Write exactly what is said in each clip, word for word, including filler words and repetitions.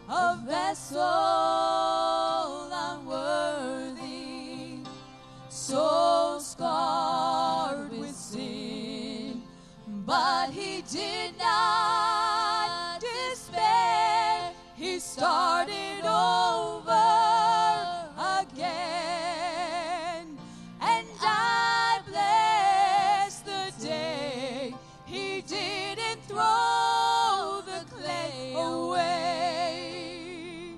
a vessel unworthy, so scarred with sin, but he did not despair. He started over again, and I bless the day he didn't throw the clay away.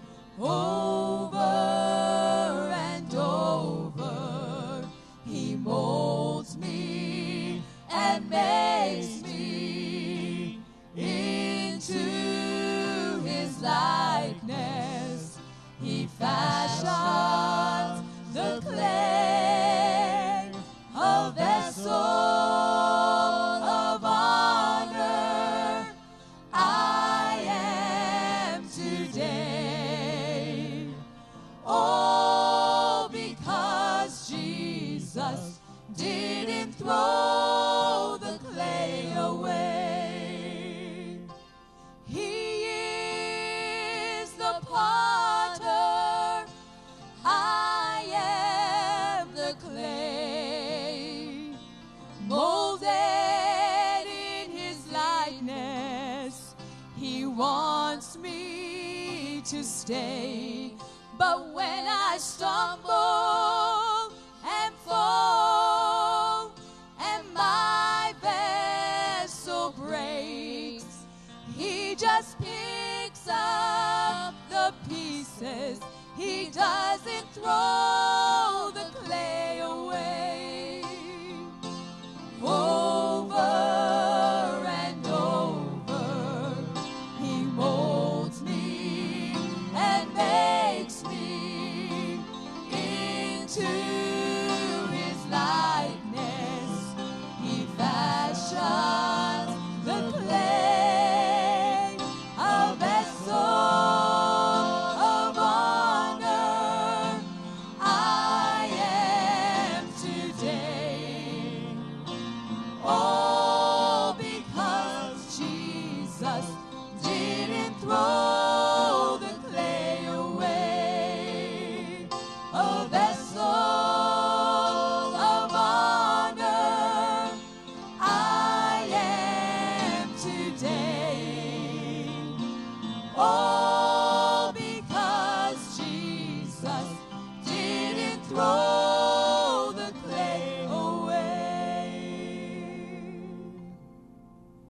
Over and over he molds me and makes me into his likeness. He fashions the clay, a vessel of honor I am today. Oh, because Jesus didn't throw the clay away. He is the potter, I am the clay, molded in his likeness. He wants me to stay, but when I stumble and fall and my vessel breaks, he just picks up the pieces. He doesn't throw the clay away. Over and over he molds me and makes me into his likeness. He fashions the clay, a vessel of honor I am today. Oh, because Jesus didn't throw the clay away, a vessel of honor I am today. Oh,